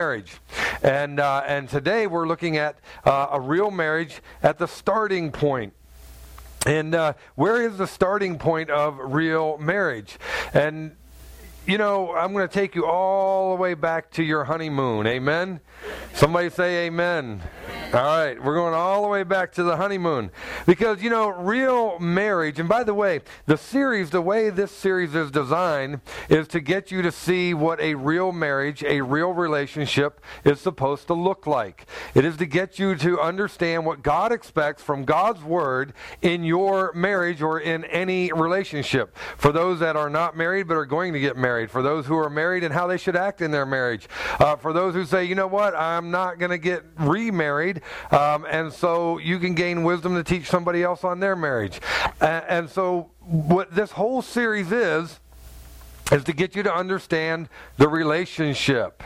marriage. And today we're looking at a real marriage at the starting point. And where is the starting point of real marriage? And, you know, I'm going to take you all the way back to your honeymoon. Amen? Somebody say amen. All right, we're going all the way back to the honeymoon. Because, you know, real marriage, and by the way, the way this series is designed is to get you to see what a real marriage, a real relationship is supposed to look like. It is to get you to understand what God expects from God's Word in your marriage or in any relationship. For those that are not married but are going to get married. For those who are married and how they should act in their marriage. For those who say, you know what, I'm not going to get remarried. And so you can gain wisdom to teach somebody else on their marriage. And so what this whole series is to get you to understand the relationship.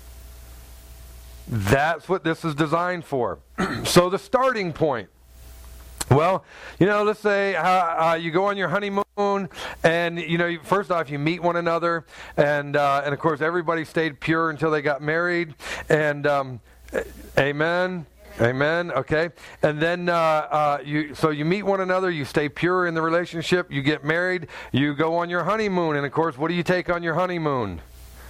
That's what this is designed for. So the starting point. Well, you know, let's say you go on your honeymoon, and you know, first off, you meet one another, and of course, everybody stayed pure until they got married, and amen. Amen. Okay. And then you meet one another, you stay pure in the relationship, you get married, you go on your honeymoon, and of course, what do you take on your honeymoon?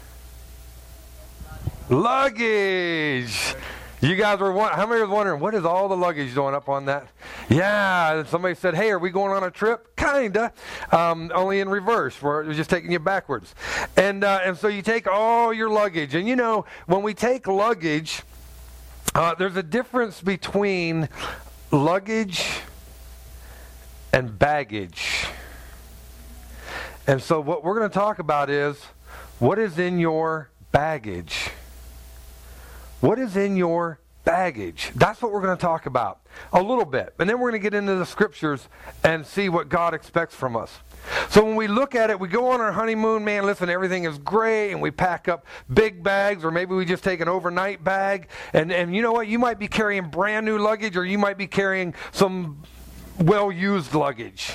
Luggage. You guys were how many was wondering, what is all the luggage doing up on that? Yeah, somebody said, hey, are we going on a trip? Kinda. Only in reverse. We're just taking you backwards. And so you take all your luggage. And you know, when we take luggage, there's a difference between luggage and baggage. And so what we're going to talk about is, what is in your baggage? What is in your baggage? That's what we're going to talk about a little bit. And then we're going to get into the scriptures and see what God expects from us. So when we look at it, we go on our honeymoon, man, listen, everything is great, and we pack up big bags, or maybe we just take an overnight bag. And you know what? You might be carrying brand new luggage, or you might be carrying some well-used luggage.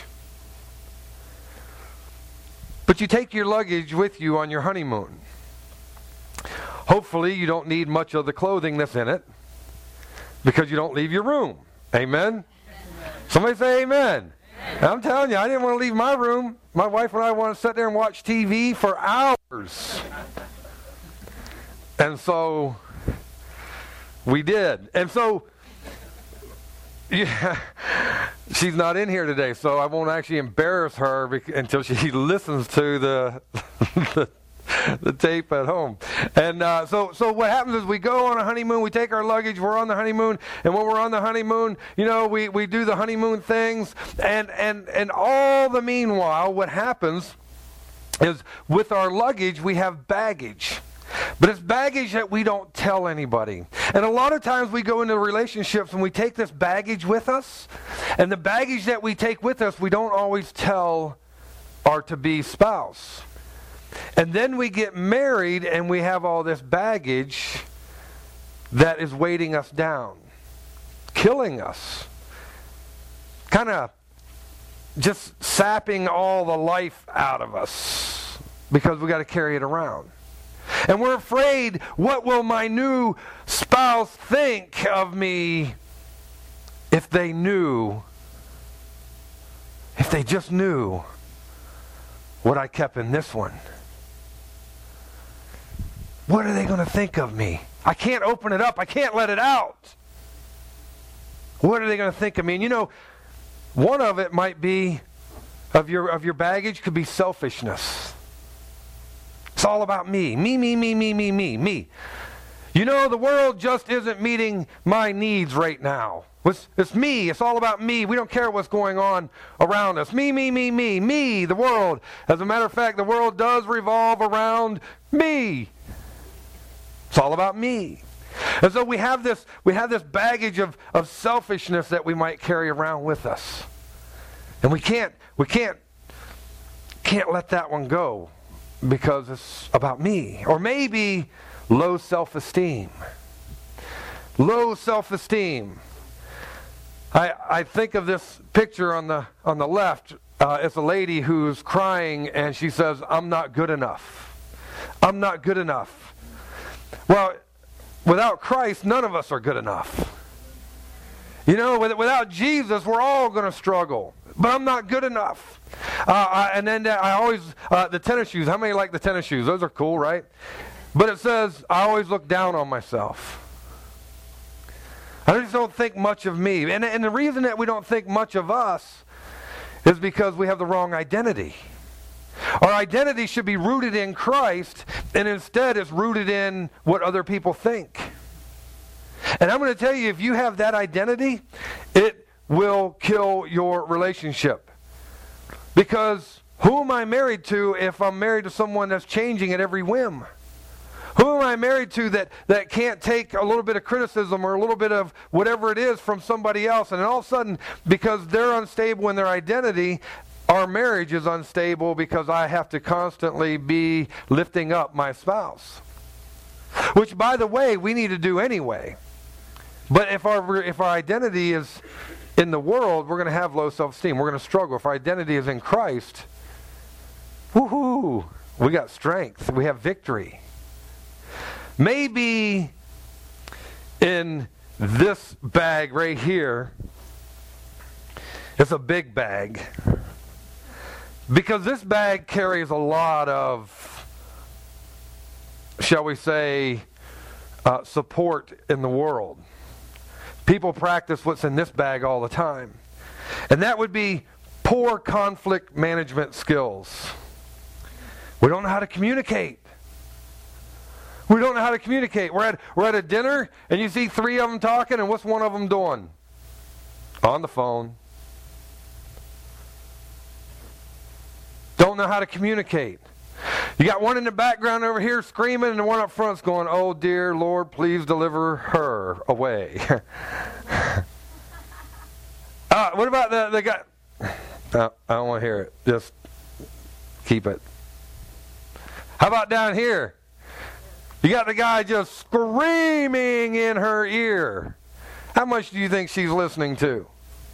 But you take your luggage with you on your honeymoon. Hopefully you don't need much of the clothing that's in it, because you don't leave your room. Amen? Somebody say amen. I'm telling you, I didn't want to leave my room. My wife and I want to sit there and watch TV for hours. And so we did. And so, yeah, she's not in here today, so I won't actually embarrass her until she listens to the tape at home. And so what happens is we go on a honeymoon, we take our luggage, we're on the honeymoon, and when we're on the honeymoon, you know, we do the honeymoon things, and all the meanwhile, what happens is with our luggage, we have baggage. But it's baggage that we don't tell anybody. And a lot of times we go into relationships and we take this baggage with us, and the baggage that we take with us, we don't always tell our to-be spouse. And then we get married and we have all this baggage that is weighting us down, killing us, kind of just sapping all the life out of us because we got to carry it around. And we're afraid, what will my new spouse think of me if they just knew what I kept in this one? What are they going to think of me? I can't open it up. I can't let it out. What are they going to think of me? And you know, one of it might be, of your baggage could be selfishness. It's all about me. Me. You know, the world just isn't meeting my needs right now. It's me. It's all about me. We don't care what's going on around us. Me, the world. As a matter of fact, the world does revolve around me. It's all about me. And so we have this baggage of selfishness that we might carry around with us. And we can't let that one go because it's about me. Or maybe low self-esteem. Low self-esteem. I think of this picture on the left. It's a lady who's crying and she says, I'm not good enough. I'm not good enough. Well, without Christ, none of us are good enough. You know, without Jesus, we're all going to struggle. But I'm not good enough. And then I always, the tennis shoes. How many like the tennis shoes? Those are cool, right? But it says, I always look down on myself. I just don't think much of me. And the reason that we don't think much of us is because we have the wrong identity. Our identity should be rooted in Christ, and instead it's rooted in what other people think. And I'm going to tell you, if you have that identity, it will kill your relationship. Because who am I married to if I'm married to someone that's changing at every whim? Who am I married to that can't take a little bit of criticism or a little bit of whatever it is from somebody else? And then all of a sudden, because they're unstable in their identity, our marriage is unstable because I have to constantly be lifting up my spouse. Which, by the way, we need to do anyway. But if our identity is in the world, we're going to have low self-esteem. We're going to struggle. If our identity is in Christ, woohoo, we got strength. We have victory. Maybe in this bag right here, it's a big bag. Because this bag carries a lot of, shall we say, support in the world. People practice what's in this bag all the time. And that would be poor conflict management skills. We don't know how to communicate. We don't know how to communicate. We're at a dinner, and you see three of them talking, and what's one of them doing? On the phone. Don't know how to communicate. You got one in the background over here screaming, and the one up front's going, "Oh dear Lord, please deliver her away." What about the guy? No, I don't want to hear it. Just keep it. How about down here? You got the guy just screaming in her ear. How much do you think she's listening to?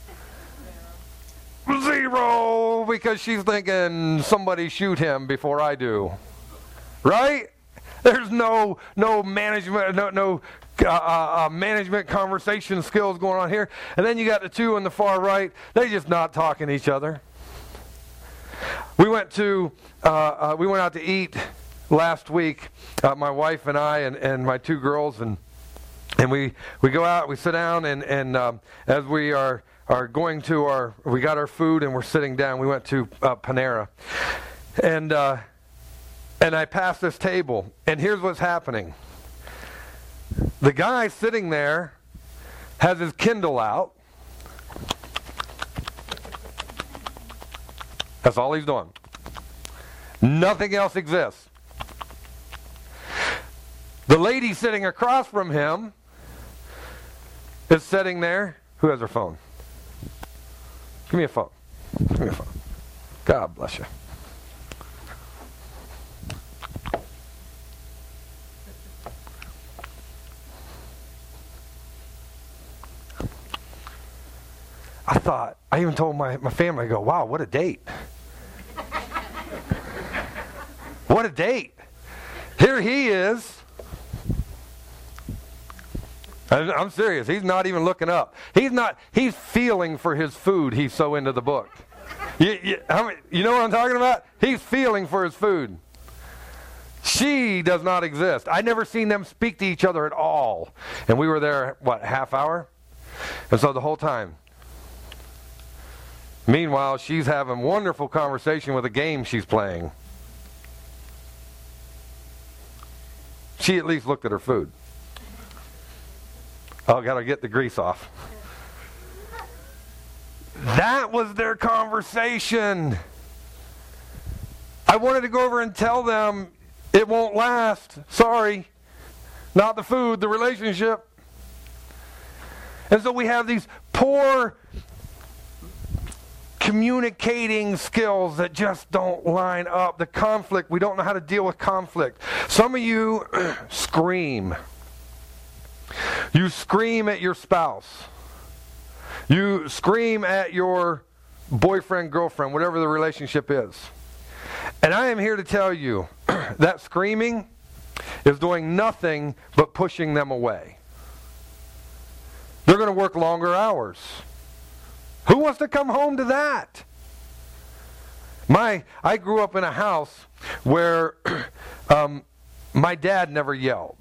Zero, because she's thinking, somebody shoot him before I do. Right? There's no management, no management conversation skills going on here. And then you got the two on the far right. They just not talking to each other. We went out to eat last week, my wife and I and my two girls, and we go out, we sit down, and as we are going to we got our food and we're sitting down. We went to Panera, and I passed this table, and here's what's happening. The guy sitting there has his Kindle out. That's all he's doing. Nothing else exists. The lady sitting across from him is sitting there. Who has her phone? Give me a phone. Give me a phone. God bless you. I even told my family, I go, wow, what a date. What a date. Here he is. I'm serious. He's not even looking up. He's feeling for his food. He's so into the book. You know what I'm talking about? He's feeling for his food. She does not exist. I never seen them speak to each other at all. And we were there, a half hour? And so the whole time. Meanwhile, she's having wonderful conversation with a game she's playing. She at least looked at her food. Oh, got to get the grease off. That was their conversation. I wanted to go over and tell them it won't last. Sorry. Not the food, the relationship. And so we have these poor communicating skills that just don't line up. The conflict, we don't know how to deal with conflict. Some of you scream. You scream at your spouse. You scream at your boyfriend, girlfriend, whatever the relationship is. And I am here to tell you that screaming is doing nothing but pushing them away. They're going to work longer hours. Who wants to come home to that? I grew up in a house where my dad never yelled.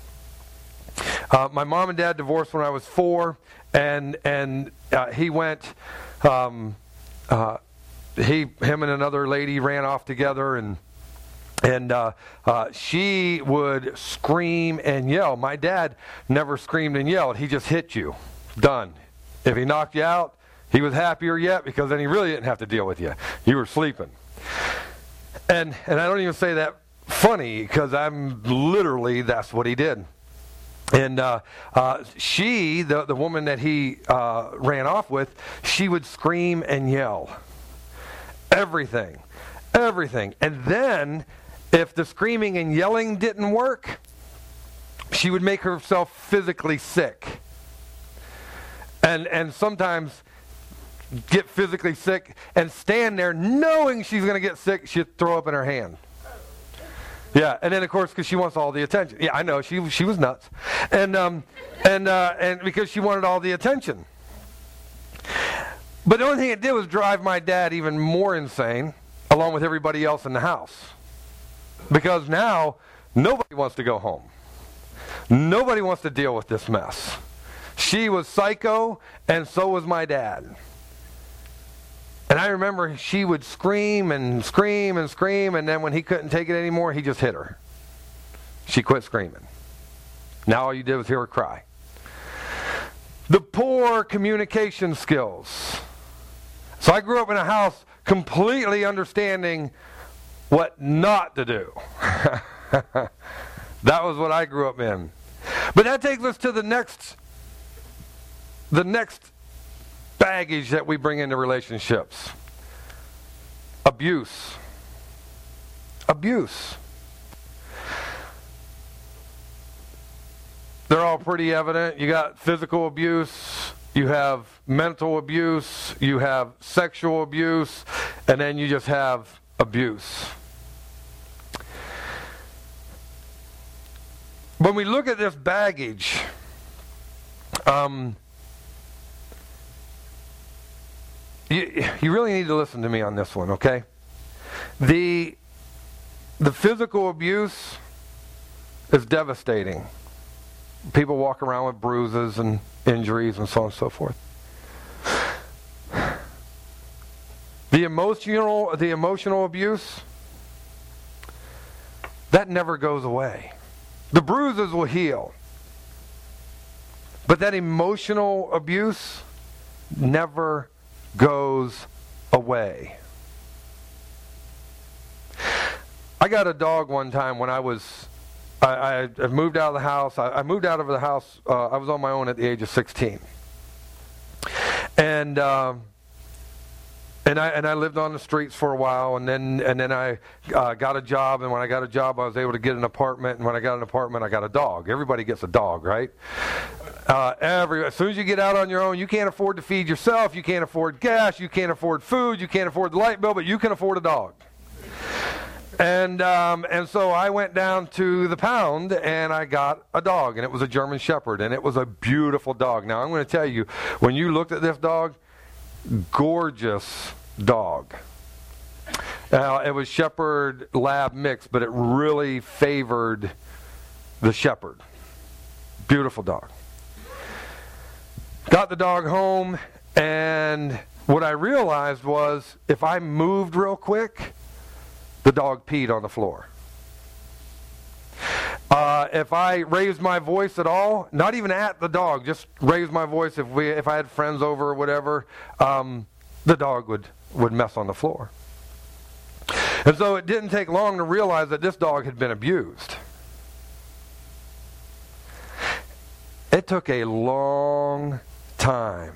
My mom and dad divorced when I was 4, and he went. Him and another lady ran off together, and she would scream and yell. My dad never screamed and yelled. He just hit you. Done. If he knocked you out, he was happier yet, because then he really didn't have to deal with you. You were sleeping. And I don't even say that funny, because that's what he did. And she, the woman that he ran off with, she would scream and yell. Everything. And then, if the screaming and yelling didn't work, she would make herself physically sick. And sometimes get physically sick and stand there knowing she's going to get sick, she'd throw up in her hand. Yeah, and then of course, because she wants all the attention. Yeah, I know, she was nuts. And because she wanted all the attention. But the only thing it did was drive my dad even more insane, along with everybody else in the house. Because now, nobody wants to go home. Nobody wants to deal with this mess. She was psycho, and so was my dad. And I remember she would scream and scream and scream, and then when he couldn't take it anymore, he just hit her. She quit screaming. Now all you did was hear her cry. The poor communication skills. So I grew up in a house completely understanding what not to do. That was what I grew up in. But that takes us to the next baggage that we bring into relationships. Abuse. They're all pretty evident. You got physical abuse, you have mental abuse, you have sexual abuse, and then you just have abuse. When we look at this baggage, you really need to listen to me on this one, okay? The physical abuse is devastating. People walk around with bruises and injuries and so on and so forth. The emotional abuse, that never goes away. The bruises will heal. But that emotional abuse never goes away. I got a dog one time when I moved out of the house. I moved out of the house. I was on my own at the age of 16, and I lived on the streets for a while, and then I got a job. And when I got a job, I was able to get an apartment. And when I got an apartment, I got a dog. Everybody gets a dog, right? As soon as you get out on your own, you can't afford to feed yourself. You can't afford gas. You can't afford food. You can't afford the light bill, but you can afford a dog. And so I went down to the pound and I got a dog, and it was a German Shepherd, and it was a beautiful dog. Now I'm going to tell you, when you looked at this dog, gorgeous dog. It was Shepherd Lab mix, but it really favored the Shepherd. Beautiful dog. Got the dog home, and what I realized was if I moved real quick, the dog peed on the floor. If I raised my voice at all, not even at the dog, just raised my voice if I had friends over or whatever, the dog would mess on the floor. And so it didn't take long to realize that this dog had been abused. It took a long time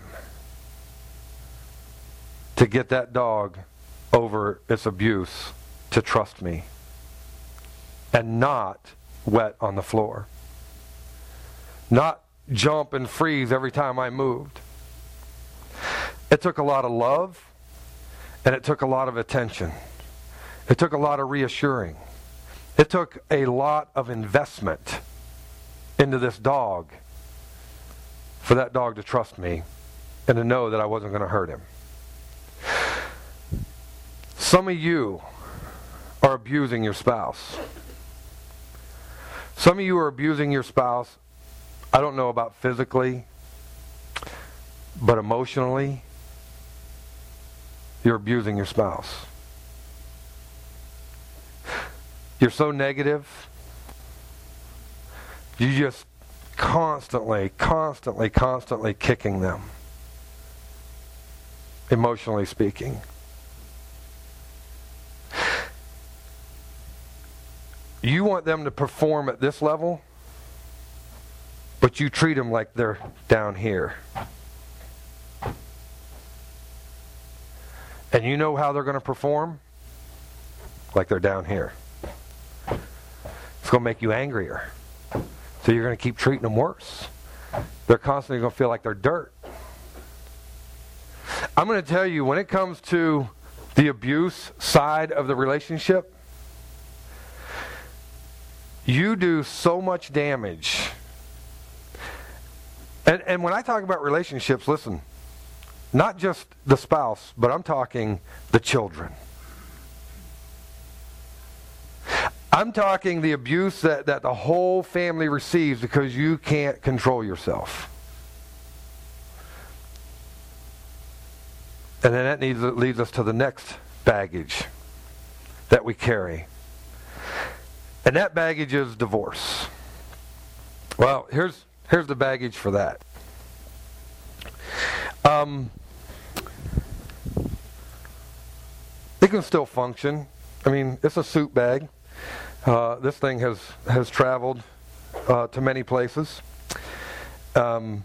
to get that dog over its abuse to trust me and not wet on the floor, not jump and freeze every time I moved. It took a lot of love, and it took a lot of attention. It took a lot of reassuring. It took a lot of investment into this dog for that dog to trust me and to know that I wasn't going to hurt him. Some of you are abusing your spouse. Some of you are abusing your spouse, I don't know about physically, but emotionally, you're abusing your spouse. You're so negative. You just constantly kicking them, emotionally speaking. You want them to perform at this level, but you treat them like they're down here. And you know how they're going to perform? Like they're down here. It's going to make you angrier. So you're going to keep treating them worse. They're constantly going to feel like they're dirt. I'm going to tell you, when it comes to the abuse side of the relationship, you do so much damage. And when I talk about relationships, listen, not just the spouse, but I'm talking the children. I'm talking the abuse that the whole family receives because you can't control yourself. And then that leads us to the next baggage that we carry. And that baggage is divorce. Well, here's the baggage for that. It can still function. I mean, it's a suit bag. This thing has traveled to many places. And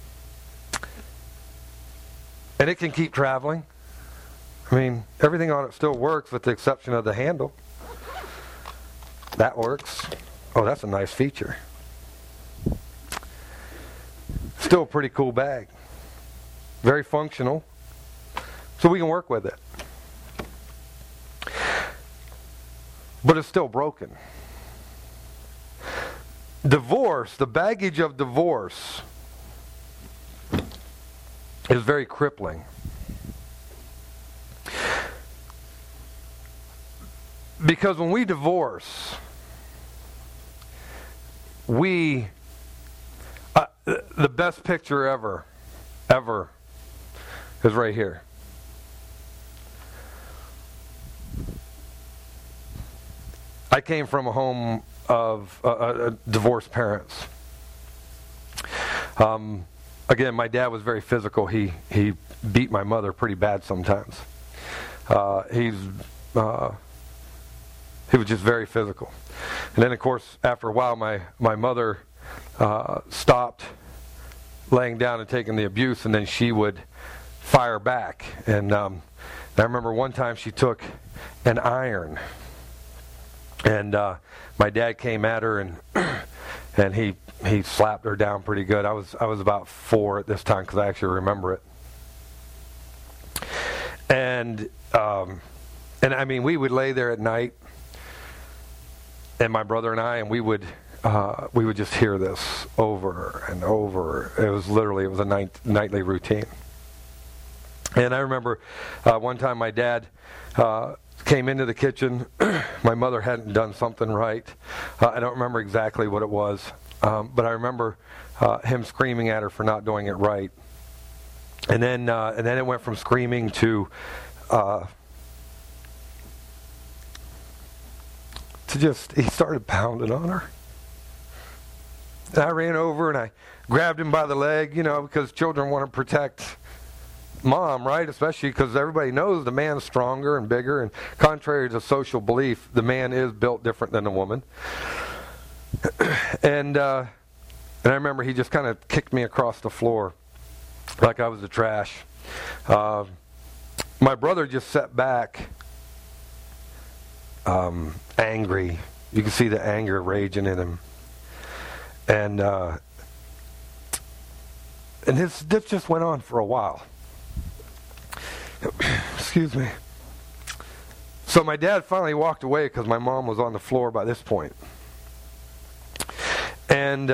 it can keep traveling. I mean, everything on it still works with the exception of the handle. That works. Oh, that's a nice feature. Still a pretty cool bag. Very functional. So we can work with it. But it's still broken. Divorce, the baggage of divorce, is very crippling. Because when we divorce, the best picture ever is right here. I came from a home of divorced parents. Again, my dad was very physical. He beat my mother pretty bad sometimes. He was just very physical. And then, of course, after a while, my mother stopped laying down and taking the abuse, and then she would fire back. And I remember one time she took an iron, and my dad came at her, and he slapped her down pretty good. I was about 4 at this time because I actually remember it. And I mean, we would lay there at night, and my brother and I, and we would just hear this over and over. It was a nightly routine. And I remember one time my dad came into the kitchen. My mother hadn't done something right. I don't remember exactly what it was, but I remember him screaming at her for not doing it right. And then it went from screaming to he started pounding on her. And I ran over and I grabbed him by the leg, because children want to protect mom, right? Especially because everybody knows the man's stronger and bigger, and contrary to social belief, the man is built different than the woman. And I remember he just kind of kicked me across the floor like I was the trash. My brother just sat back, angry. You can see the anger raging in him. And this just went on for a while. Excuse me. So my dad finally walked away because my mom was on the floor by this point. And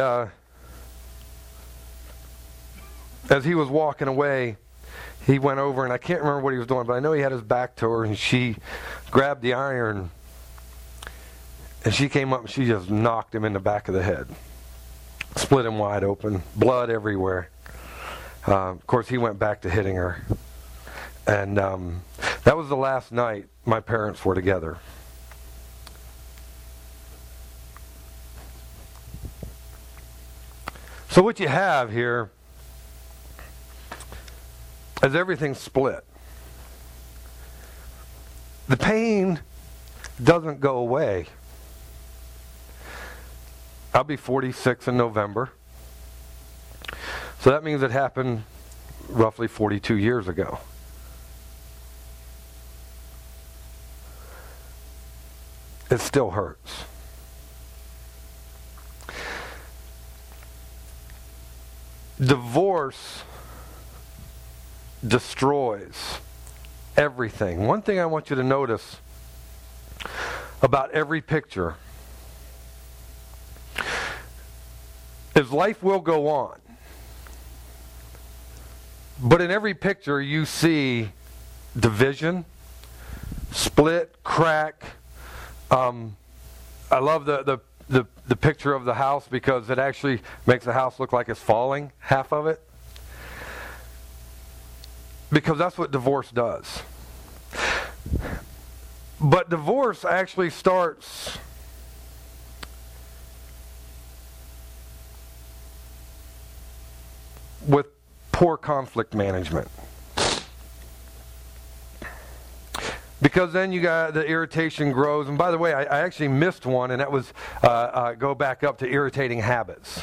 as he was walking away, he went over, and I can't remember what he was doing, but I know he had his back to her, and she grabbed the iron, and she came up and she just knocked him in the back of the head. Split him wide open, blood everywhere. Of course, he went back to hitting her. And that was the last night my parents were together. So what you have here is everything split. The pain doesn't go away. I'll be 46 in November. So that means it happened roughly 42 years ago. It still hurts. Divorce destroys everything. One thing I want you to notice about every picture is life will go on. But in every picture you see division, split, crack. I love the picture of the house because it actually makes the house look like it's falling, half of it. Because that's what divorce does. But divorce actually starts with poor conflict management. Because then you got the irritation grows. And by the way, I actually missed one, and that was go back up to irritating habits.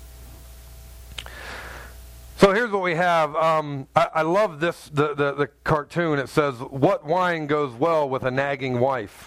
So here's what we have. I love this, the cartoon. It says, "What wine goes well with a nagging wife?"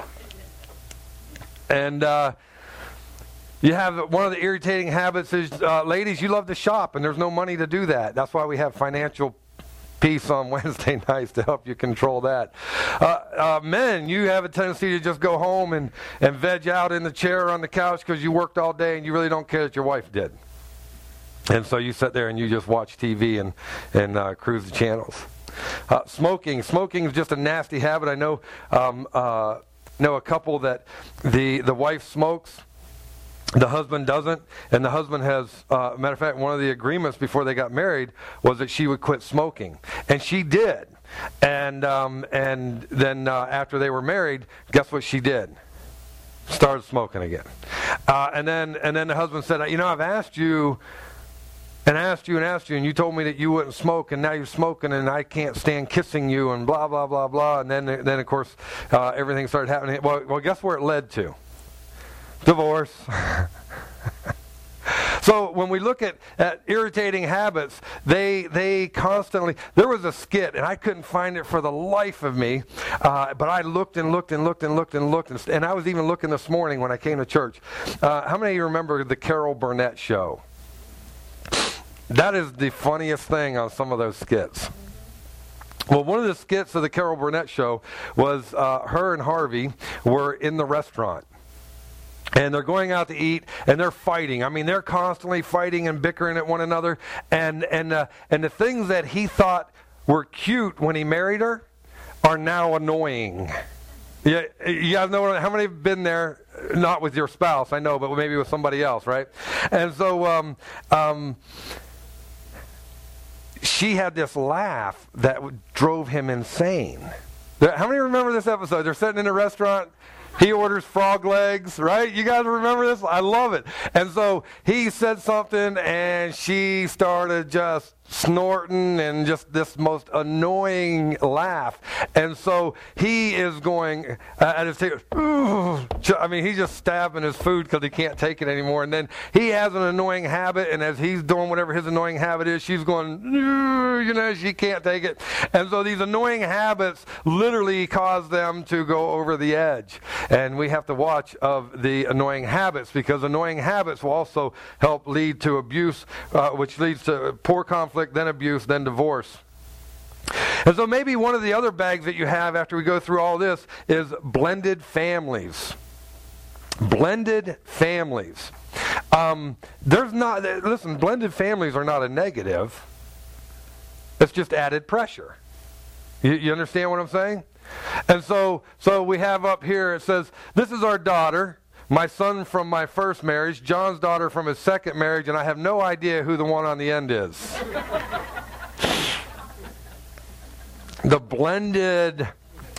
And you have one of the irritating habits is, ladies, you love to shop, and there's no money to do that. That's why we have financial peace on Wednesday nights to help you control that. Men, you have a tendency to just go home and veg out in the chair or on the couch because you worked all day and you really don't care that your wife did. And so you sit there and you just watch TV and cruise the channels. Smoking is just a nasty habit. I know a couple that the wife smokes, the husband doesn't, and the husband has, matter of fact, one of the agreements before they got married was that she would quit smoking, and she did. And then after they were married, guess what she did? Started smoking again. And then the husband said, I've asked you. And asked you, and you told me that you wouldn't smoke, and now you're smoking, and I can't stand kissing you, and blah, blah, blah, blah. And then of course, everything started happening. Well, guess where it led to? Divorce. So when we look at irritating habits, they constantly... There was a skit, and I couldn't find it for the life of me, but I looked, and I was even looking this morning when I came to church. How many of you remember the Carol Burnett show? That is the funniest thing on some of those skits. Well, one of the skits of the Carol Burnett show was her and Harvey were in the restaurant. And they're going out to eat, and they're fighting. I mean, they're constantly fighting and bickering at one another. And the things that he thought were cute when he married her are now annoying. Yeah, you guys know how many have been there? Not with your spouse, I know, but maybe with somebody else, right? And so she had this laugh that drove him insane. How many remember this episode? They're sitting in a restaurant. He orders frog legs, right? You guys remember this? I love it. And so he said something, and she started just snorting and just this most annoying laugh. And so he is going at his table. I mean, he's just stabbing his food because he can't take it anymore. And then he has an annoying habit, and as he's doing whatever his annoying habit is, she's going, she can't take it. And so these annoying habits literally cause them to go over the edge. And we have to watch of the annoying habits, because annoying habits will also help lead to abuse, which leads to poor conflict, then abuse, then divorce. And so maybe one of the other bags that you have after we go through all this is blended families. Blended families. Blended families are not a negative. It's just added pressure. You understand what I'm saying? And so we have up here, it says, this is our daughter, my son from my first marriage, John's daughter from his second marriage, and I have no idea who the one on the end is. The blended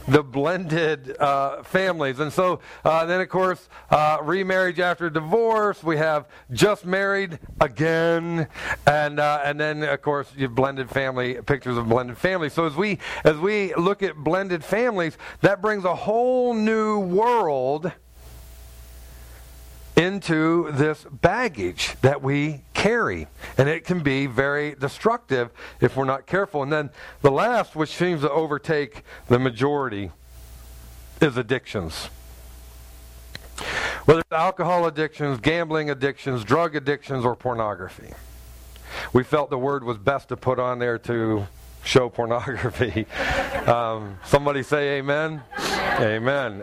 families. And so then, of course, remarriage after divorce. We have just married again. And then, of course, you blended family, pictures of blended families. So as we look at blended families, that brings a whole new world into this baggage that we carry. And it can be very destructive if we're not careful. And then the last, which seems to overtake the majority, is addictions. Whether it's alcohol addictions, gambling addictions, drug addictions, or pornography. We felt the word was best to put on there to show pornography. Somebody say amen? Amen.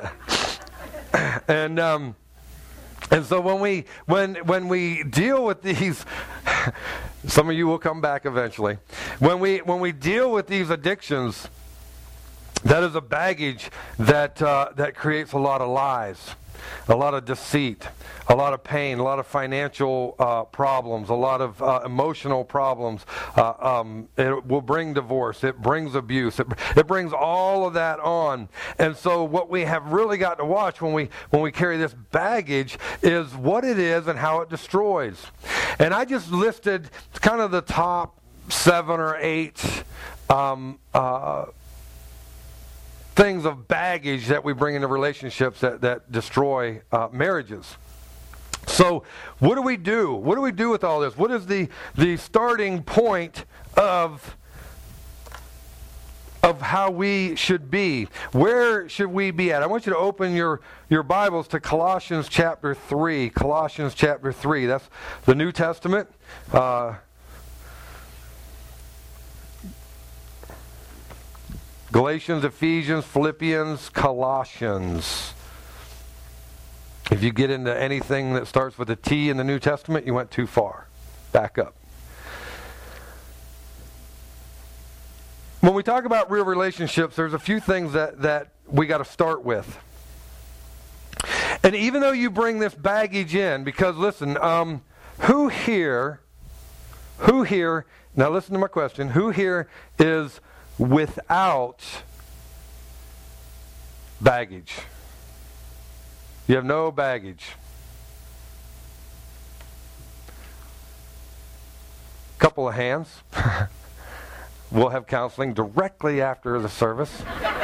And so when we deal with these, some of you will come back eventually. When we deal with these addictions, that is a baggage that creates a lot of lies, a lot of deceit, a lot of pain, a lot of financial problems, a lot of emotional problems. It will bring divorce. It brings abuse. It brings all of that on. And so what we have really got to watch when we carry this baggage is what it is and how it destroys. And I just listed kind of the top 7 or 8 things of baggage that we bring into relationships that destroy marriages. So what do we do? What do we do with all this? What is the starting point of how we should be? Where should we be at? I want you to open your Bibles to Colossians chapter 3. Colossians chapter 3. That's the New Testament. Galatians, Ephesians, Philippians, Colossians. If you get into anything that starts with a T in the New Testament, you went too far. Back up. When we talk about real relationships, there's a few things that we got to start with. And even though you bring this baggage in, because listen, who here, now listen to my question, who here is without baggage? You have no baggage. Couple of hands. We'll have counseling directly after the service.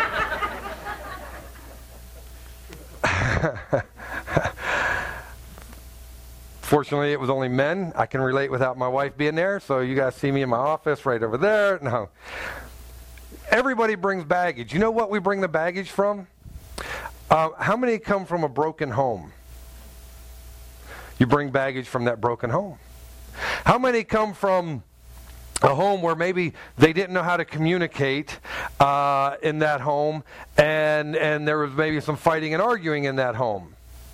Fortunately, it was only men. I can relate without my wife being there, so you guys see me in my office right over there. No. Everybody brings baggage. You know what we bring the baggage from? How many come from a broken home? You bring baggage from that broken home. How many come from a home where maybe they didn't know how to communicate in that home, and there was maybe some fighting and arguing in that home?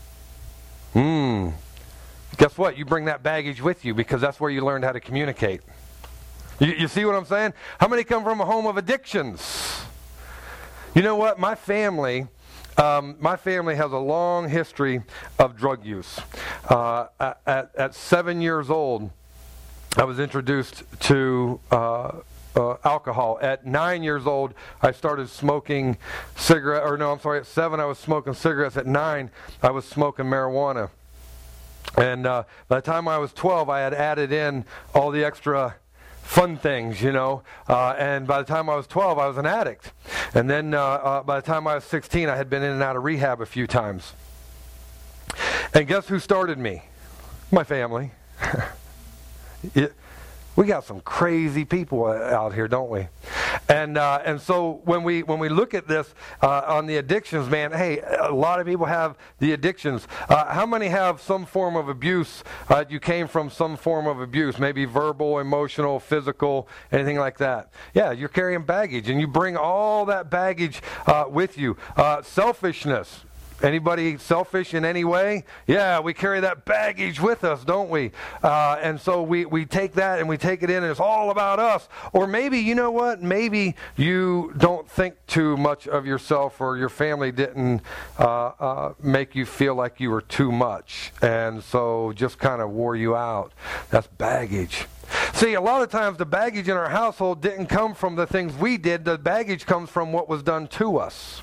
Guess what? You bring that baggage with you because that's where you learned how to communicate. You see what I'm saying? How many come from a home of addictions? You know what? My family has a long history of drug use. At 7 years old, I was introduced to alcohol. At 9 years old, I started smoking cigarettes. At 7, I was smoking cigarettes. At 9, I was smoking marijuana. And by the time I was 12, I had added in all the extra fun things, and by the time I was 12, I was an addict. And then by the time I was 16, I had been in and out of rehab a few times. And guess who started me? My family. We got some crazy people out here, don't we? And so when we look at this on the addictions, man, hey, a lot of people have the addictions. How many have some form of abuse? You came from some form of abuse, maybe verbal, emotional, physical, anything like that. Yeah, you're carrying baggage, and you bring all that baggage with you. Selfishness. Anybody selfish in any way? Yeah, we carry that baggage with us, don't we? And so we take that and we take it in, and it's all about us. Or maybe, you know what? Maybe you don't think too much of yourself, or your family didn't make you feel like you were too much, and so just kind of wore you out. That's baggage. See, a lot of times the baggage in our household didn't come from the things we did. The baggage comes from what was done to us.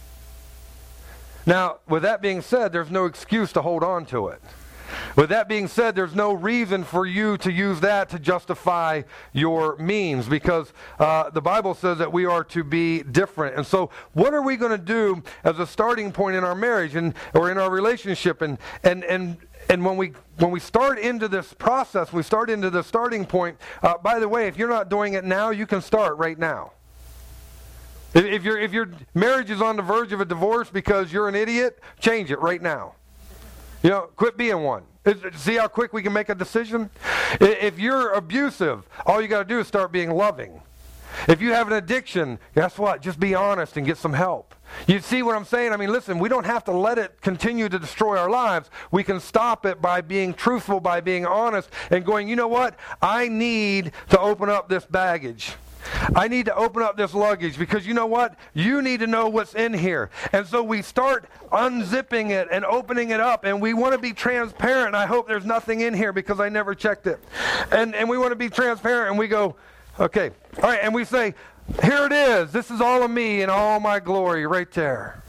Now, with that being said, there's no excuse to hold on to it. With that being said, there's no reason for you to use that to justify your means, because the Bible says that we are to be different. And so what are we going to do as a starting point in our marriage or in our relationship? And when we start into this process, we start into the starting point. By the way, if you're not doing it now, you can start right now. If your marriage is on the verge of a divorce because you're an idiot, change it right now. Quit being one. See how quick we can make a decision? If you're abusive, all you got to do is start being loving. If you have an addiction, guess what? Just be honest and get some help. You see what I'm saying? I mean, listen, we don't have to let it continue to destroy our lives. We can stop it by being truthful, by being honest, and going, you know what? I need to open up this baggage. I need to open up this luggage, because you know what? You need to know what's in here. And so we start unzipping it and opening it up, and we want to be transparent. I hope there's nothing in here because I never checked it. And we want to be transparent, and we go, okay, all right, and we say, here it is. This is all of me and all my glory right there.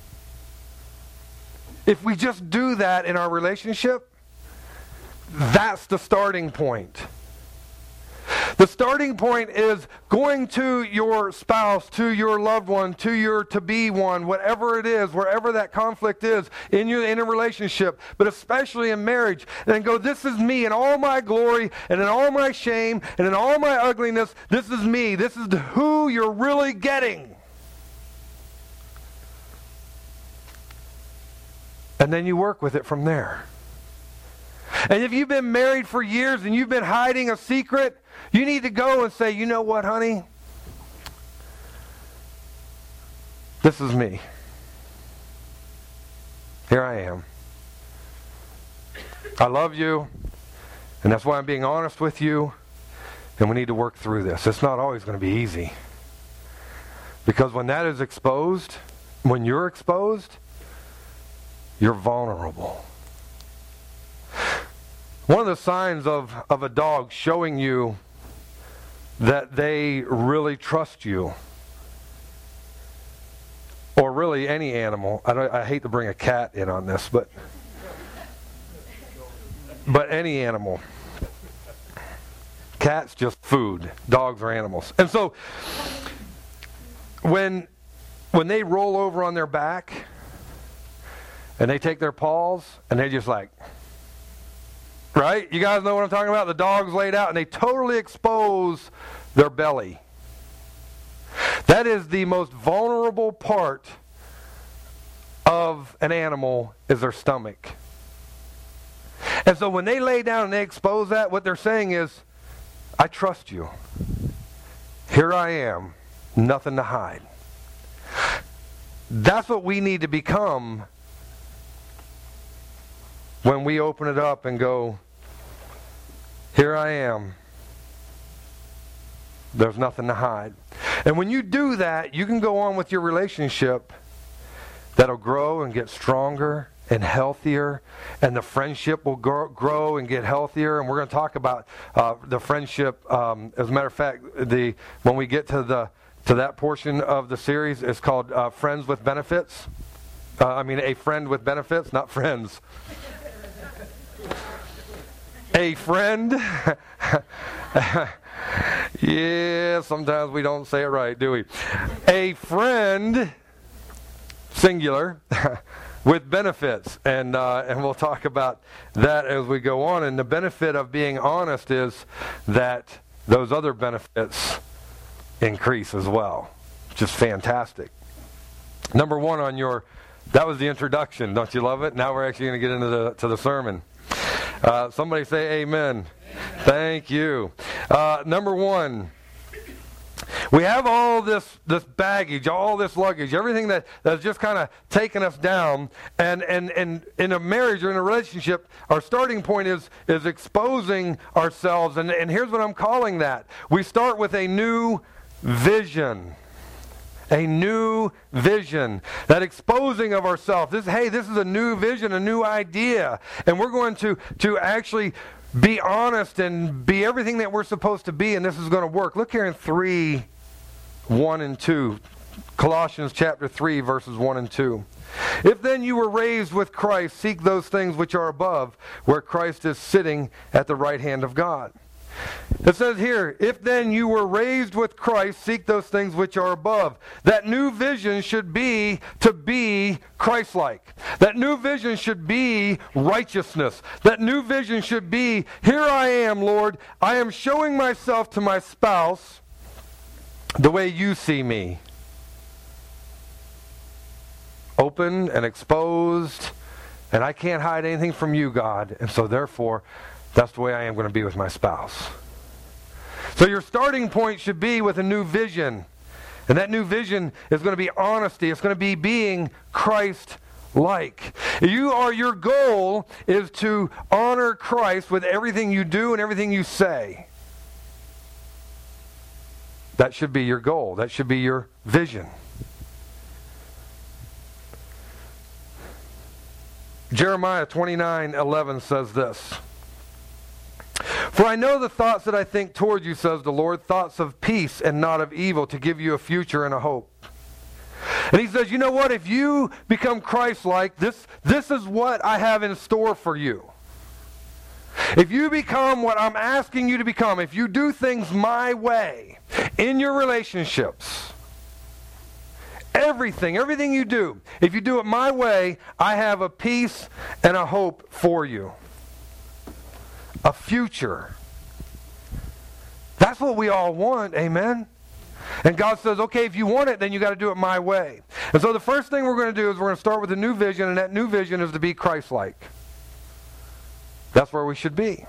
If we just do that in our relationship, that's the starting point. The starting point is going to your spouse, to your loved one, to your to-be one, whatever it is, wherever that conflict is in a relationship, but especially in marriage, and go, this is me in all my glory and in all my shame and in all my ugliness. This is me. This is who you're really getting. And then you work with it from there. And if you've been married for years and you've been hiding a secret, you need to go and say, you know what, honey? This is me. Here I am. I love you, and that's why I'm being honest with you, and we need to work through this. It's not always going to be easy. Because when that is exposed, when you're exposed, you're vulnerable. One of the signs of a dog showing you that they really trust you, or really any animal. I hate to bring a cat in on this, but any animal. Cats just food. Dogs are animals. And so when they roll over on their back and they take their paws and they just like, right? You guys know what I'm talking about? The dog's laid out and they totally expose their belly. That is the most vulnerable part of an animal, is their stomach. And so when they lay down and they expose that, what they're saying is, I trust you. Here I am. Nothing to hide. That's what we need to become when we open it up and go, here I am. There's nothing to hide. And when you do that, you can go on with your relationship that'll grow and get stronger and healthier, and the friendship will grow and get healthier. And we're going to talk about the friendship. As a matter of fact, when we get to that portion of the series, it's called Friends with Benefits. A friend with benefits, not friends. A friend. Yeah, sometimes we don't say it right, do we? A friend, singular, with benefits. And we'll talk about that as we go on. And the benefit of being honest is that those other benefits increase as well. Just fantastic. Number one on your, that was the introduction. Don't you love it? Now we're actually going to get into the sermon. Somebody say amen. Thank you. Number one, we have all this baggage, all this luggage, everything that's just kind of taken us down. And in a marriage or in a relationship, our starting point is exposing ourselves. And here's what I'm calling that. We start with a new vision. A new vision. That exposing of ourselves. This is a new vision, a new idea. And we're going to actually be honest and be everything that we're supposed to be, and this is going to work. Look here in 3:1 and 2. Colossians chapter 3, verses 1 and 2. If then you were raised with Christ, seek those things which are above, where Christ is sitting at the right hand of God. It says here, if then you were raised with Christ, seek those things which are above. That new vision should be to be Christ-like. That new vision should be righteousness. That new vision should be, here I am, Lord. I am showing myself to my spouse the way you see me. Open and exposed, and I can't hide anything from you, God. And so therefore, that's the way I am going to be with my spouse. So your starting point should be with a new vision. And that new vision is going to be honesty. It's going to be being Christ-like. Your goal is to honor Christ with everything you do and everything you say. That should be your goal. That should be your vision. Jeremiah 29:11 says this. For I know the thoughts that I think toward you, says the Lord, thoughts of peace and not of evil, to give you a future and a hope. And he says, you know what? If you become Christ-like, this is what I have in store for you. If you become what I'm asking you to become, if you do things my way in your relationships, everything you do, if you do it my way, I have a peace and a hope for you. A future. That's what we all want, amen? And God says, okay, if you want it, then you got to do it my way. And so the first thing we're going to do is we're going to start with a new vision, and that new vision is to be Christ-like. That's where we should be.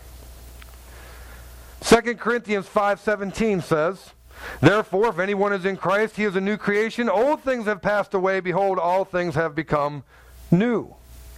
2 Corinthians 5:17 says, therefore, if anyone is in Christ, he is a new creation. Old things have passed away. Behold, all things have become new.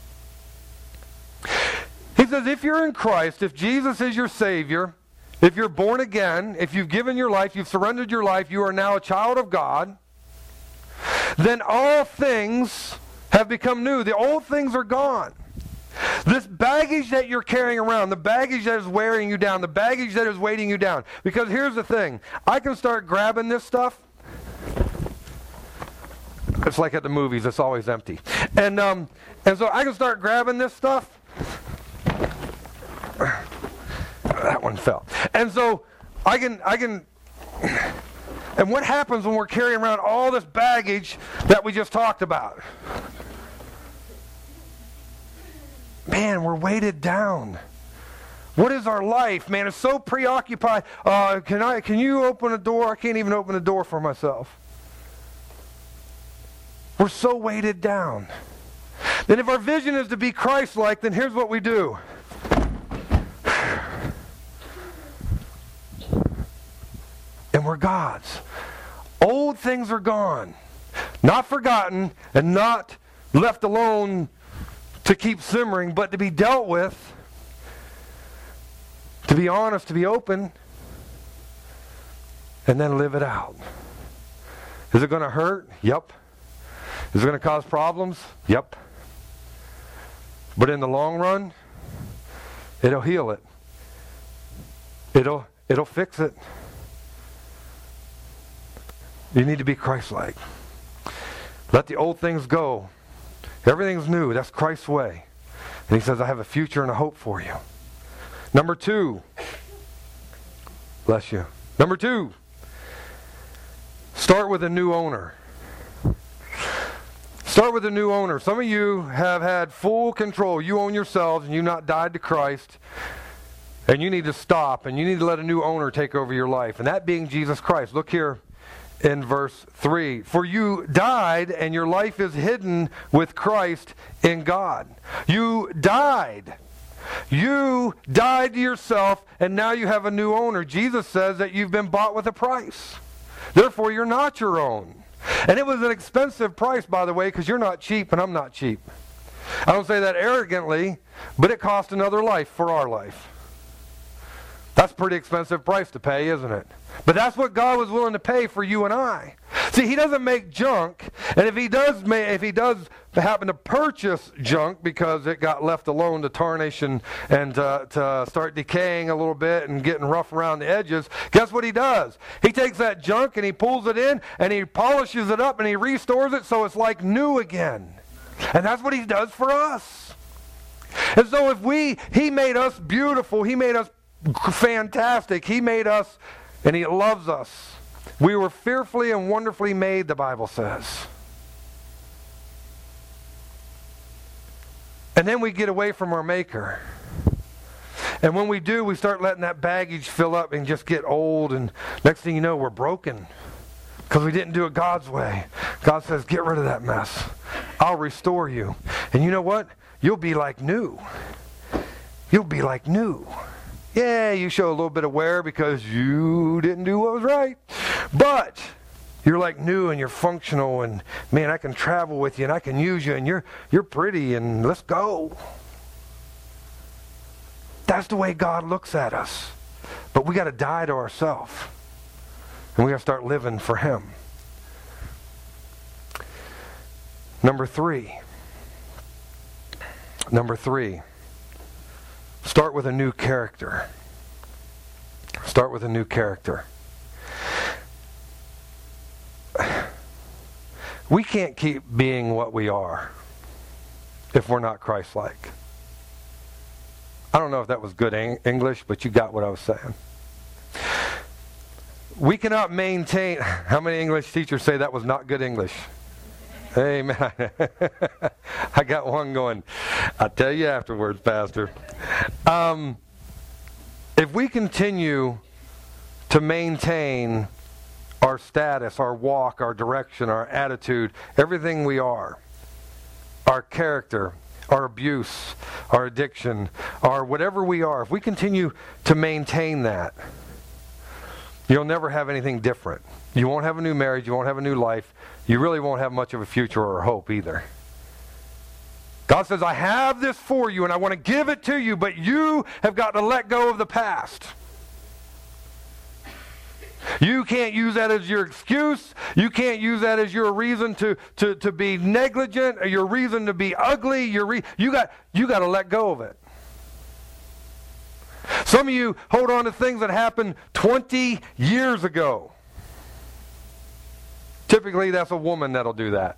He says, if you're in Christ, if Jesus is your Savior, if you're born again, if you've given your life, you've surrendered your life, you are now a child of God, then all things have become new. The old things are gone. This baggage that you're carrying around, the baggage that is wearing you down, the baggage that is weighting you down. Because here's the thing. I can start grabbing this stuff. It's like at the movies. It's always empty. And so I can start grabbing this stuff. That one fell. And so I can and what happens when we're carrying around all this baggage that we just talked about? Man, we're weighted down. What is our life? Man, it's so preoccupied. Can you open a door? I can't even open a door for myself. We're so weighted down. Then if our vision is to be Christ-like, then here's what we do. And we're God's. Old things are gone. Not forgotten and not left alone to keep simmering, but to be dealt with, to be honest, to be open, and then live it out. Is it going to hurt? Yep. Is it going to cause problems? Yep. But in the long run, it'll heal it. It'll fix it. You need to be Christ-like. Let the old things go. Everything's new. That's Christ's way. And he says, I have a future and a hope for you. Number 2. Bless you. Number 2. Start with a new owner. Start with a new owner. Some of you have had full control. You own yourselves and you've not died to Christ. And you need to stop and you need to let a new owner take over your life. And that being Jesus Christ. Look here in verse 3. For you died, and your life is hidden with Christ in God. You died. You died to yourself, and now you have a new owner. Jesus says that you've been bought with a price. Therefore, you're not your own. And it was an expensive price, by the way, because you're not cheap and I'm not cheap. I don't say that arrogantly, but it cost another life for our life. That's a pretty expensive price to pay, isn't it? But that's what God was willing to pay for you and I. See, he doesn't make junk, and if he does happen to purchase junk because it got left alone to tarnish and to start decaying a little bit and getting rough around the edges, guess what he does? He takes that junk and he pulls it in and he polishes it up and he restores it so it's like new again. And that's what he does for us. And so he made us beautiful, he made us fantastic, he made us, and he loves us. We were fearfully and wonderfully made, the Bible says. And then we get away from our Maker. And when we do, we start letting that baggage fill up and just get old. And next thing you know, we're broken. Because we didn't do it God's way. God says, get rid of that mess. I'll restore you. And you know what? You'll be like new. You'll be like new. Yeah, you show a little bit of wear because you didn't do what was right. But you're like new and you're functional, and man, I can travel with you and I can use you, and you're pretty, and let's go. That's the way God looks at us. But we got to die to ourselves. And we got to start living for him. Number three. Start with a new character. Start with a new character. We can't keep being what we are if we're not Christ-like. I don't know if that was good English, but you got what I was saying. We cannot maintain... How many English teachers say that was not good English? Amen. I got one going. I'll tell you afterwards, Pastor. If we continue to maintain our status, our walk, our direction, our attitude, everything we are, our character, our abuse, our addiction, our whatever we are, if we continue to maintain that, you'll never have anything different. You won't have a new marriage. You won't have a new life. You really won't have much of a future or hope either. God says, I have this for you and I want to give it to you, but you have got to let go of the past. You can't use that as your excuse. You can't use that as your reason to be negligent, or your reason to be ugly. You got to let go of it. Some of you hold on to things that happened 20 years ago. Typically, that's a woman that'll do that.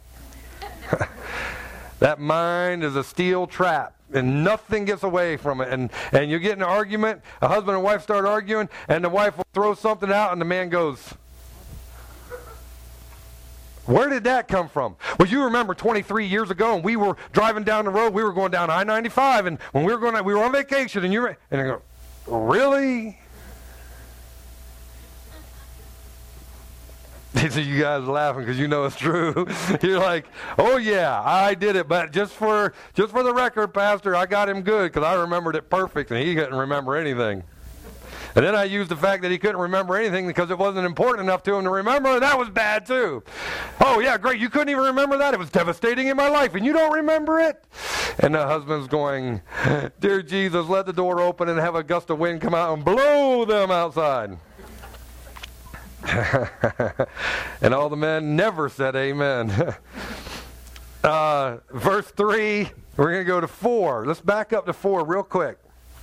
That mind is a steel trap, and nothing gets away from it. And you get in an argument, a husband and wife start arguing, and the wife will throw something out, and the man goes, where did that come from? Well, you remember 23 years ago, and we were driving down the road, we were going down I-95, and when we were on vacation, and I go, really? So you guys are laughing because you know it's true. You're like, oh yeah, I did it, but just for the record, Pastor, I got him good because I remembered it perfect, and he couldn't remember anything. And then I used the fact that he couldn't remember anything because it wasn't important enough to him to remember, and that was bad too. Oh yeah, great, you couldn't even remember that? It was devastating in my life, and you don't remember it? And the husband's going, dear Jesus, let the door open and have a gust of wind come out and blow them outside. And all the men never said amen. Verse 3, we're going to go to 4. Let's back up to 4 real quick.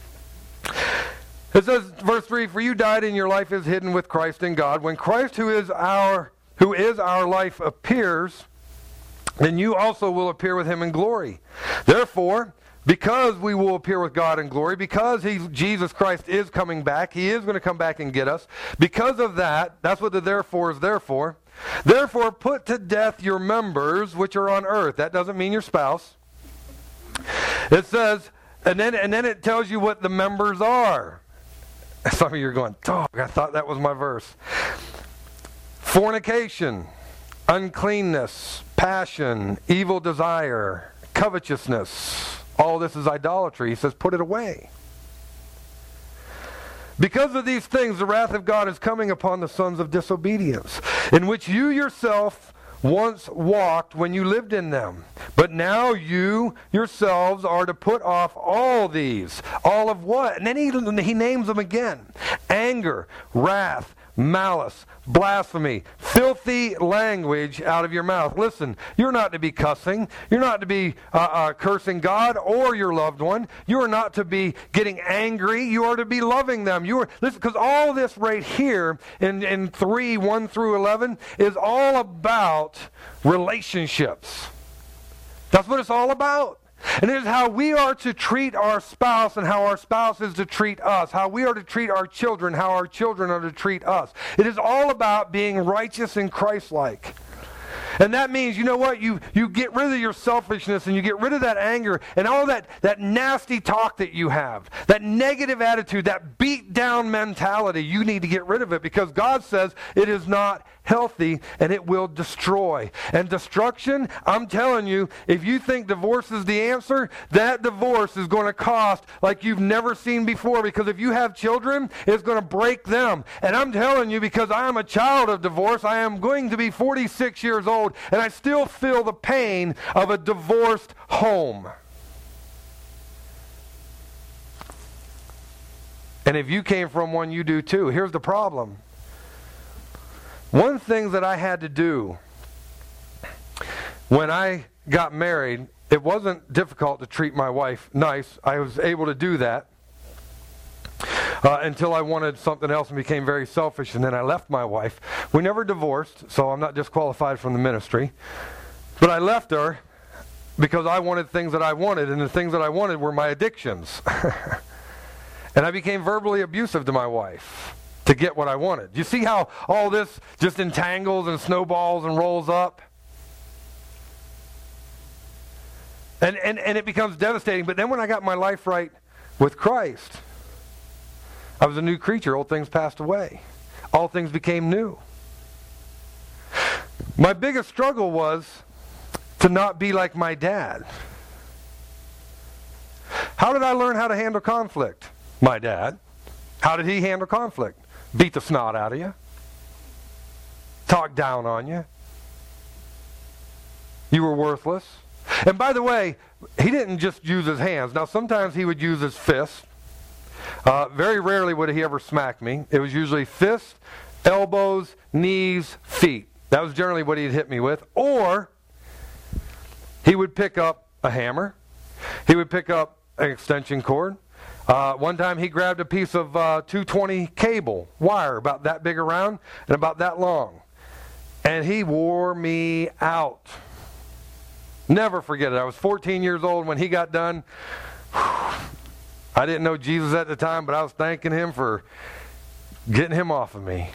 It says, verse 3, for you died and your life is hidden with Christ in God. When Christ, who is our life, appears, then you also will appear with him in glory. Therefore, because we will appear with God in glory, because Jesus Christ is coming back, he is going to come back and get us. Because of that, that's what the therefore is there for. Therefore, put to death your members which are on earth. That doesn't mean your spouse. It says, and then it tells you what the members are. Some of you are going, dog, I thought that was my verse. fornication, uncleanness, passion, evil desire, covetousness. All this is idolatry. He says, put it away. Because of these things, the wrath of God is coming upon the sons of disobedience, in which you yourself once walked when you lived in them. But now you yourselves are to put off all these. All of what? And then he names them again. Anger, wrath, malice, blasphemy, filthy language out of your mouth. Listen, you're not to be cussing. You're not to be cursing God or your loved one. You are not to be getting angry. You are to be loving them. Because all this right here in 3, 1 through 11 is all about relationships. That's what it's all about. And it is how we are to treat our spouse and how our spouse is to treat us. How we are to treat our children, how our children are to treat us. It is all about being righteous and Christ-like. And that means, you know what? You get rid of your selfishness and you get rid of that anger and all that nasty talk that you have. That negative attitude, that beat down mentality. You need to get rid of it because God says it is not healthy and it will destroy. And destruction, I'm telling you, if you think divorce is the answer, that divorce is going to cost like you've never seen before, because if you have children, it's going to break them. And I'm telling you, because I am a child of divorce, I am going to be 46 years old, and I still feel the pain of a divorced home. And if you came from one, you do too. Here's the problem. One thing that I had to do when I got married, it wasn't difficult to treat my wife nice. I was able to do that until I wanted something else and became very selfish, and then I left my wife. We never divorced, so I'm not disqualified from the ministry. But I left her because I wanted things that I wanted, and the things that I wanted were my addictions. And I became verbally abusive to my wife to get what I wanted. You see how all this just entangles and snowballs and rolls up? And it becomes devastating. But then when I got my life right with Christ, I was a new creature. Old things passed away. All things became new. My biggest struggle was to not be like my dad. How did I learn how to handle conflict? My dad. How did he handle conflict? Beat the snot out of you. Talk down on you. You were worthless. And by the way, he didn't just use his hands. Now, sometimes he would use his fists. Very rarely would he ever smack me. It was usually fists, elbows, knees, feet. That was generally what he'd hit me with. Or he would pick up a hammer. He would pick up an extension cord. One time he grabbed a piece of 220 cable wire about that big around and about that long. And he wore me out. Never forget it. I was 14 years old when he got done. I didn't know Jesus at the time, but I was thanking him for getting him off of me.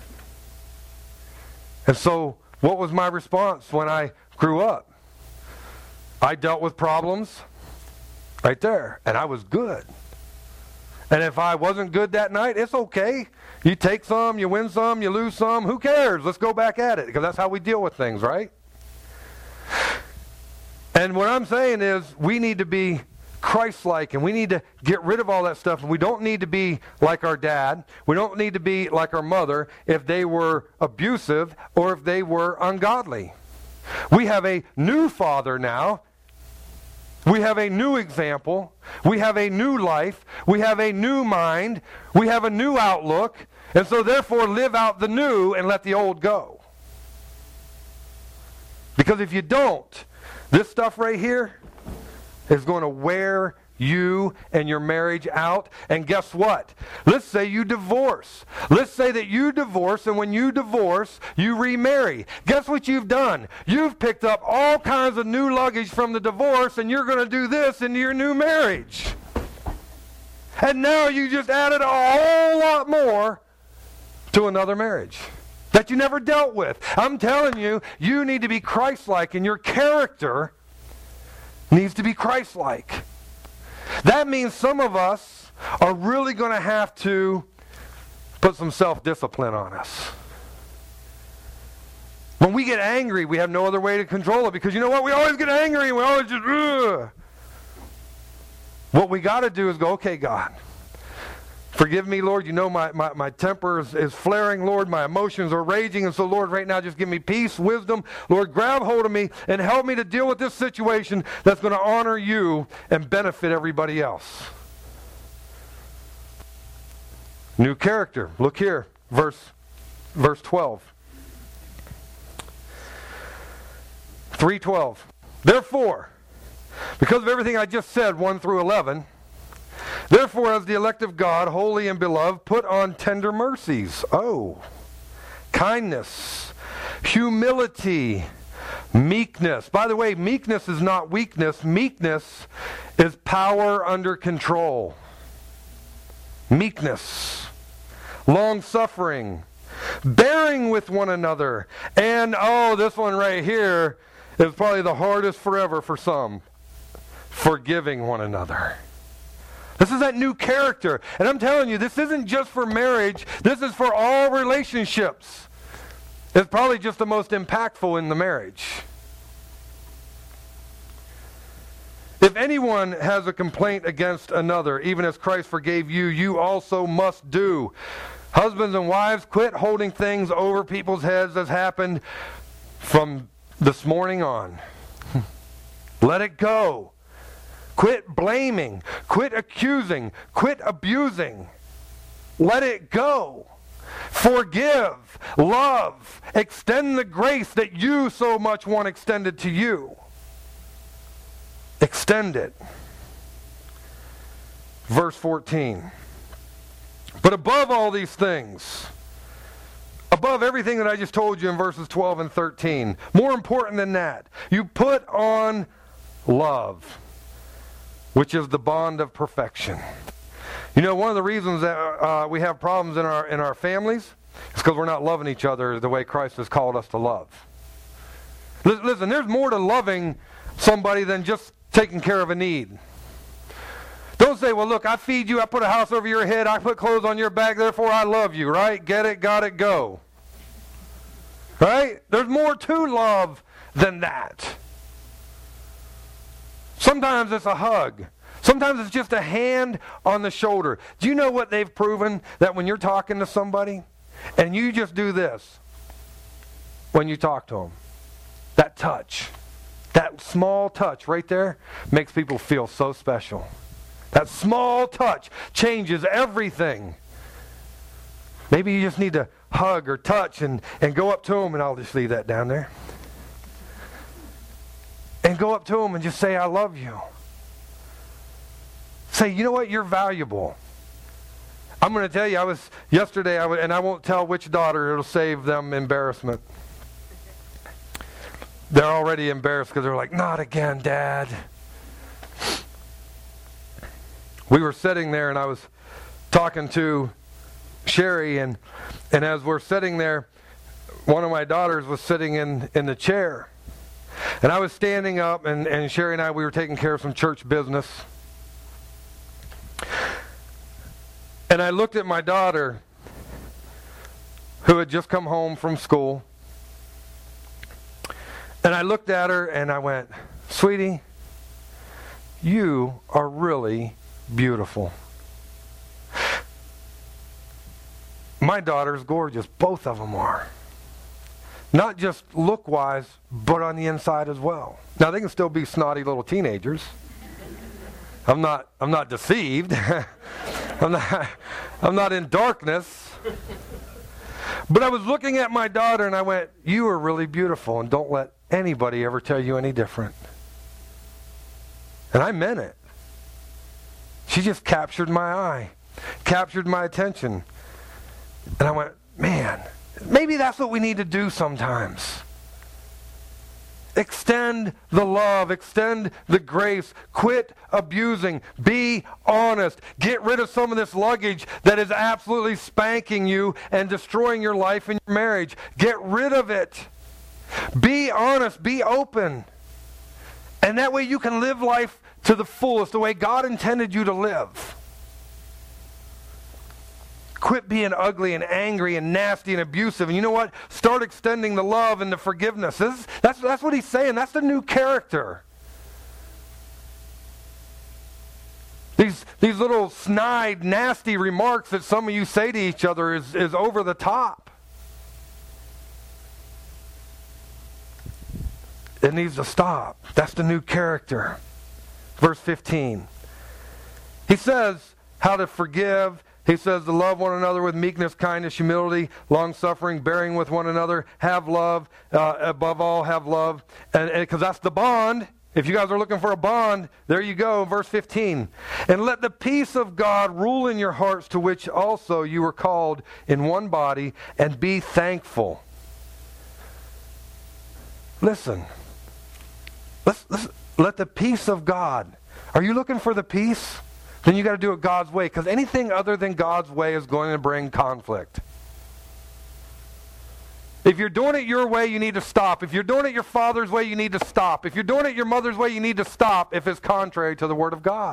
And so, what was my response when I grew up? I dealt with problems right there, and I was good. And if I wasn't good that night, it's okay. You take some, you win some, you lose some. Who cares? Let's go back at it, because that's how we deal with things, right? And what I'm saying is we need to be Christ-like, and we need to get rid of all that stuff. And we don't need to be like our dad. We don't need to be like our mother if they were abusive or if they were ungodly. We have a new father now. We have a new example. We have a new life. We have a new mind. We have a new outlook. And so therefore live out the new and let the old go. Because if you don't, this stuff right here is going to wear you and your marriage out. And guess what? Let's say you divorce. Let's say that you divorce, and when you divorce, you remarry. Guess what you've done? You've picked up all kinds of new luggage from the divorce, and you're going to do this into your new marriage. And now you just added a whole lot more to another marriage that you never dealt with. I'm telling you, you need to be Christ-like, and your character needs to be Christ-like. That means some of us are really going to have to put some self-discipline on us. When we get angry, we have no other way to control it, because you know what? We always get angry and we always just, ugh. What we got to do is go, okay, God, forgive me, Lord. You know my temper is flaring, Lord. My emotions are raging. And so, Lord, right now just give me peace, wisdom. Lord, grab hold of me and help me to deal with this situation that's going to honor you and benefit everybody else. New character. Look here, verse 12. 3:12. Therefore, because of everything I just said, 1 through 11, therefore, as the elect of God, holy and beloved, put on tender mercies. Kindness, humility, meekness. By the way, meekness is not weakness. Meekness is power under control. Meekness, long-suffering, bearing with one another, and this one right here is probably the hardest forever for some, forgiving one another. This is that new character. And I'm telling you, this isn't just for marriage. This is for all relationships. It's probably just the most impactful in the marriage. If anyone has a complaint against another, even as Christ forgave you, you also must do. Husbands and wives, quit holding things over people's heads as happened from this morning on. Let it go. Quit blaming. Quit accusing. Quit abusing. Let it go. Forgive. Love. Extend the grace that you so much want extended to you. Extend it. Verse 14. But above all these things, above everything that I just told you in verses 12 and 13, more important than that, you put on love, which is the bond of perfection. You know, one of the reasons that we have problems in our families is because we're not loving each other the way Christ has called us to love. Listen, there's more to loving somebody than just taking care of a need. Don't say, well, look, I feed you, I put a house over your head, I put clothes on your back, therefore I love you, right? Get it, got it, go. Right? There's more to love than that. Sometimes it's a hug. Sometimes it's just a hand on the shoulder. Do you know what they've proven? That when you're talking to somebody, and you just do this when you talk to them, that touch, that small touch right there makes people feel so special. That small touch changes everything. Maybe you just need to hug or touch and go up to them, and I'll just leave that down there. And go up to them and just say, I love you. Say, you know what? You're valuable. I'm going to tell you, yesterday, and I won't tell which daughter, it'll save them embarrassment. They're already embarrassed because they're like, not again, Dad. We were sitting there, and I was talking to Sherry, and as we're sitting there, one of my daughters was sitting in the chair. And I was standing up, and Sherry and I, we were taking care of some church business. And I looked at my daughter, who had just come home from school. And I looked at her, and I went, sweetie, you are really beautiful. My daughter's gorgeous. Both of them are. Not just look-wise, but on the inside as well. Now, they can still be snotty little teenagers. I'm not deceived. I'm not in darkness. But I was looking at my daughter, and I went, you are really beautiful, and don't let anybody ever tell you any different. And I meant it. She just captured my eye, captured my attention. And I went, man, maybe that's what we need to do sometimes. Extend the love, extend the grace, quit abusing, be honest, get rid of some of this luggage that is absolutely spanking you and destroying your life and your marriage. Get rid of it. Be honest, be open. And that way you can live life to the fullest, the way God intended you to live. Quit being ugly and angry and nasty and abusive. And you know what? Start extending the love and the forgiveness. That's what he's saying. That's the new character. These little snide, nasty remarks that some of you say to each other is over the top. It needs to stop. That's the new character. Verse 15. He says how to forgive. He says to love one another with meekness, kindness, humility, long-suffering, bearing with one another. Have love. Above all, have love. And because that's the bond. If you guys are looking for a bond, there you go, verse 15. And let the peace of God rule in your hearts, to which also you were called in one body, and be thankful. Listen. Let the peace of God. Are you looking for the peace? Then you got to do it God's way, because anything other than God's way is going to bring conflict. If you're doing it your way, you need to stop. If you're doing it your father's way, you need to stop. If you're doing it your mother's way, you need to stop if it's contrary to the Word of God.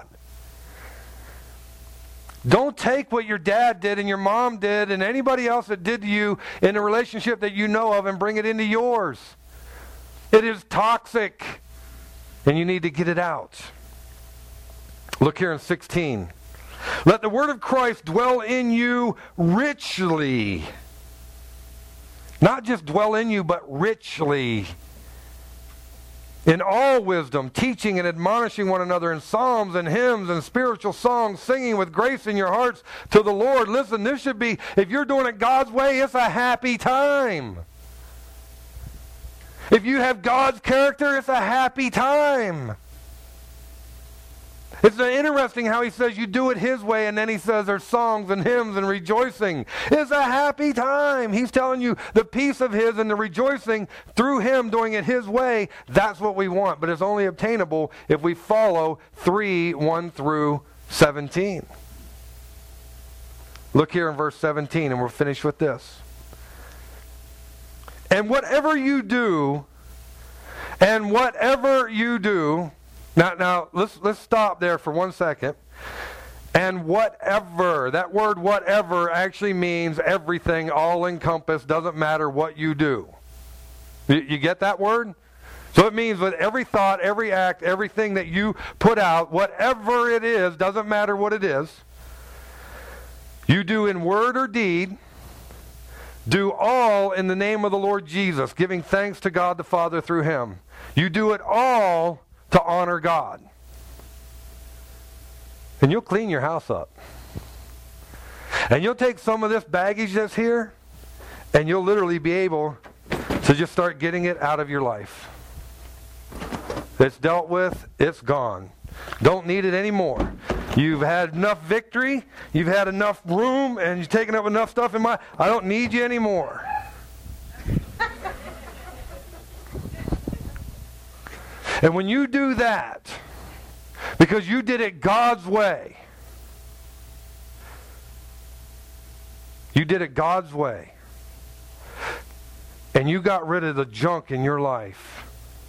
Don't take what your dad did and your mom did and anybody else that did to you in a relationship that you know of and bring it into yours. It is toxic, and you need to get it out. Look here in 16. Let the word of Christ dwell in you richly. Not just dwell in you, but richly. In all wisdom, teaching and admonishing one another in psalms and hymns and spiritual songs, singing with grace in your hearts to the Lord. Listen, this should be, if you're doing it God's way, it's a happy time. If you have God's character, it's a happy time. It's interesting how he says you do it his way, and then he says there's songs and hymns and rejoicing. It's a happy time. He's telling you the peace of his and the rejoicing through him doing it his way. That's what we want, but it's only obtainable if we follow 3:1 through 17. Look here in verse 17, and we'll finish with this. And whatever you do, Now, let's stop there for 1 second. And whatever, that word whatever actually means everything, all encompassed, doesn't matter what you do. You get that word? So it means with every thought, every act, everything that you put out, whatever it is, doesn't matter what it is, you do in word or deed, do all in the name of the Lord Jesus, giving thanks to God the Father through him. You do it all to honor God. And you'll clean your house up. And you'll take some of this baggage that's here, and you'll literally be able to just start getting it out of your life. It's dealt with, it's gone. Don't need it anymore. You've had enough victory, you've had enough room, and you've taken up enough stuff in my... I don't need you anymore. And when you do that, because you did it God's way, and you got rid of the junk in your life,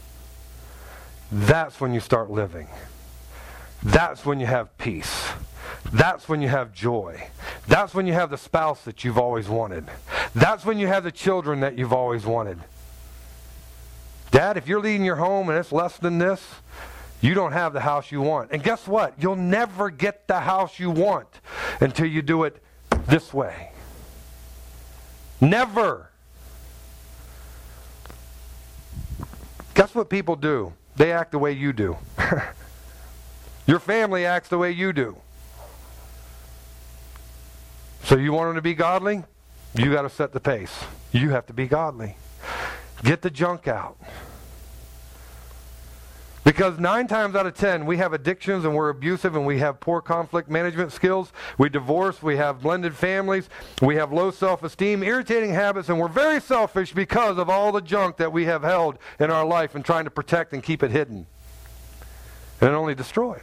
that's when you start living. That's when you have peace. That's when you have joy. That's when you have the spouse that you've always wanted. That's when you have the children that you've always wanted. Dad, if you're leading your home and it's less than this, you don't have the house you want. And guess what? You'll never get the house you want until you do it this way. Never. Guess what people do? They act the way you do. Your family acts the way you do. So you want them to be godly? You got to set the pace. You have to be godly. Get the junk out. Because 9 times out of 10, we have addictions and we're abusive and we have poor conflict management skills. We divorce, we have blended families, we have low self-esteem, irritating habits, and we're very selfish because of all the junk that we have held in our life and trying to protect and keep it hidden. And it only destroys.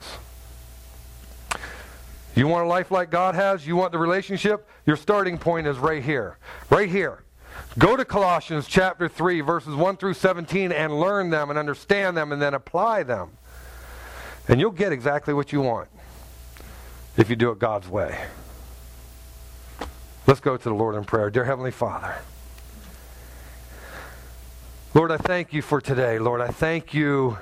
You want a life like God has? You want the relationship? Your starting point is right here. Right here. Go to Colossians chapter 3, verses 1 through 17, and learn them and understand them and then apply them. And you'll get exactly what you want if you do it God's way. Let's go to the Lord in prayer. Dear Heavenly Father, Lord, I thank you for today. Lord, I thank you.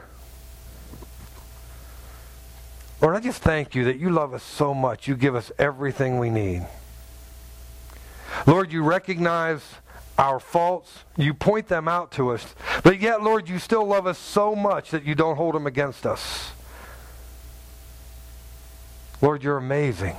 Lord, I just thank you that you love us so much. You give us everything we need. Lord, you recognize our faults. You point them out to us. But yet, Lord, you still love us so much that you don't hold them against us. Lord, you're amazing.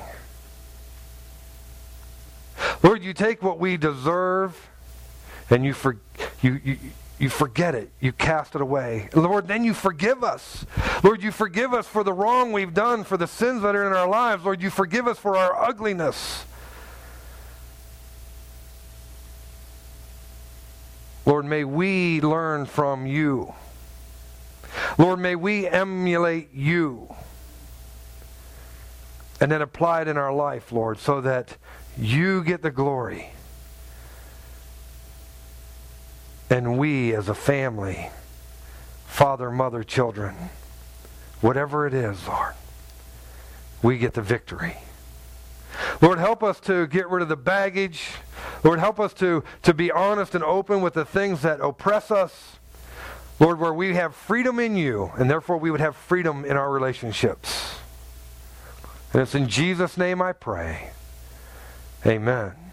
Lord, you take what we deserve and you forget it. You cast it away. Lord, then you forgive us. Lord, you forgive us for the wrong we've done, for the sins that are in our lives. Lord, you forgive us for our ugliness. Lord, may we learn from you. Lord, may we emulate you and then apply it in our life, Lord, so that you get the glory. And we as a family, father, mother, children, whatever it is, Lord, we get the victory. Lord, help us to get rid of the baggage. Lord, help us to be honest and open with the things that oppress us. Lord, where we have freedom in you, and therefore we would have freedom in our relationships. And it's in Jesus' name I pray. Amen.